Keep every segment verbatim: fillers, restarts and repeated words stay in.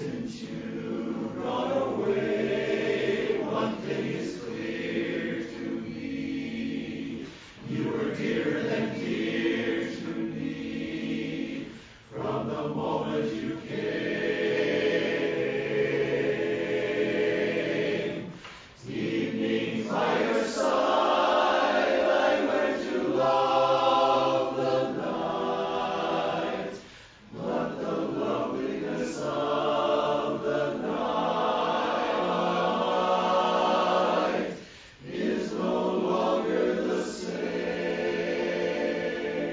Since you've gone away, one thing is clear to me. You were dearer than dear to me from the moment you came. Evenings by your side, I learned to love the night, but the loveliness of the night is no longer the same.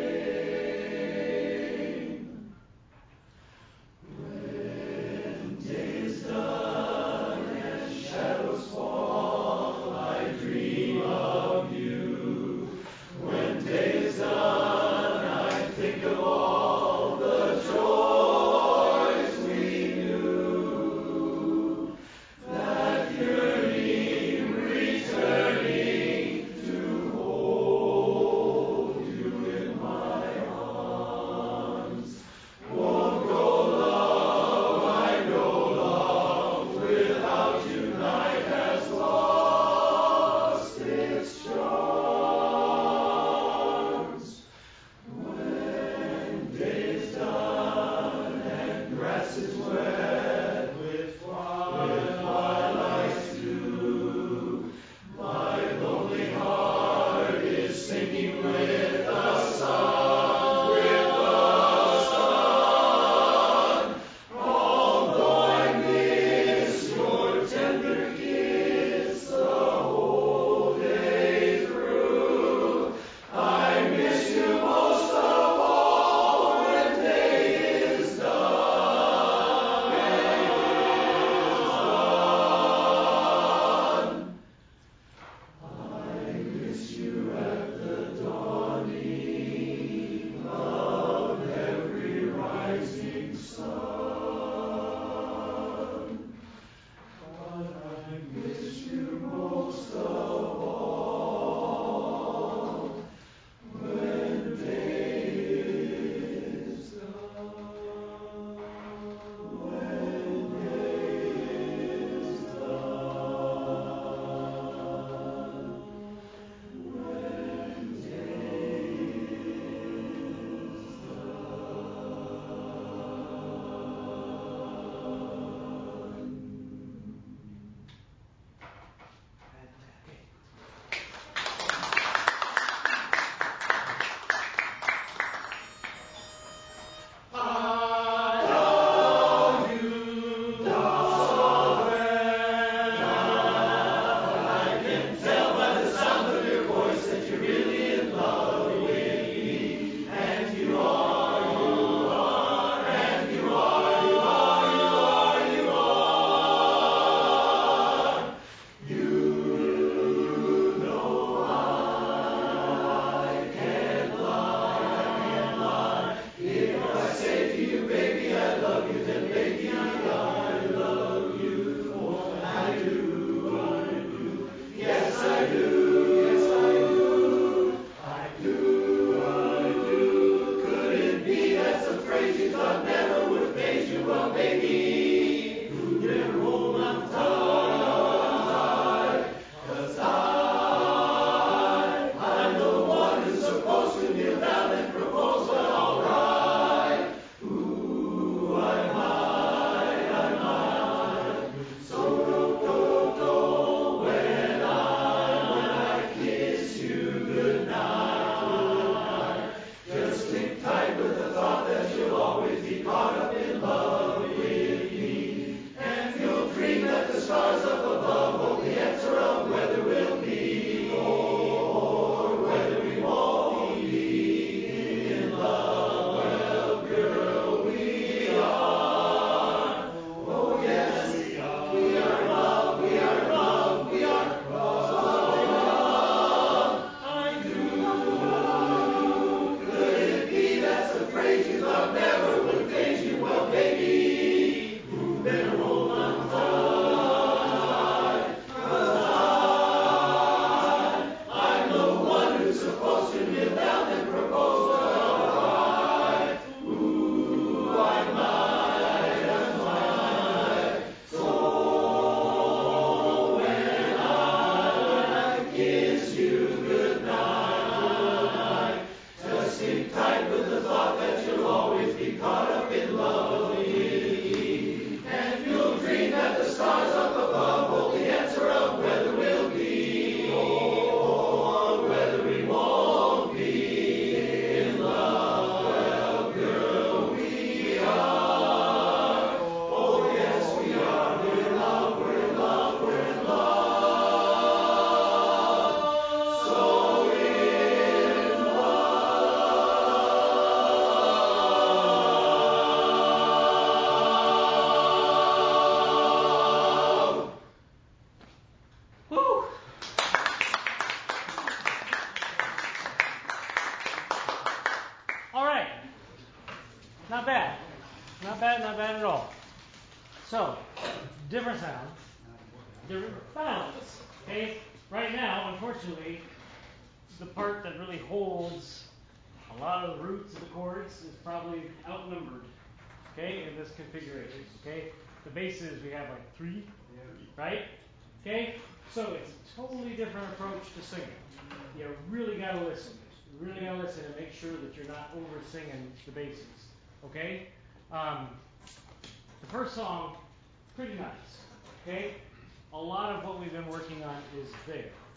All right. Not bad. Not bad, not bad at all. So, different sound, different balance. Okay? Right now, unfortunately, the part that really holds a lot of the roots of the chords is probably outnumbered. Okay, in this configuration. Okay? The basses we have like three, right? Okay? So it's a totally different approach to singing. You really gotta listen. You really gotta listen and make sure that you're not over singing the basses. Okay? Um, the first song, pretty nice. Okay? A lot of what we've been working on is there.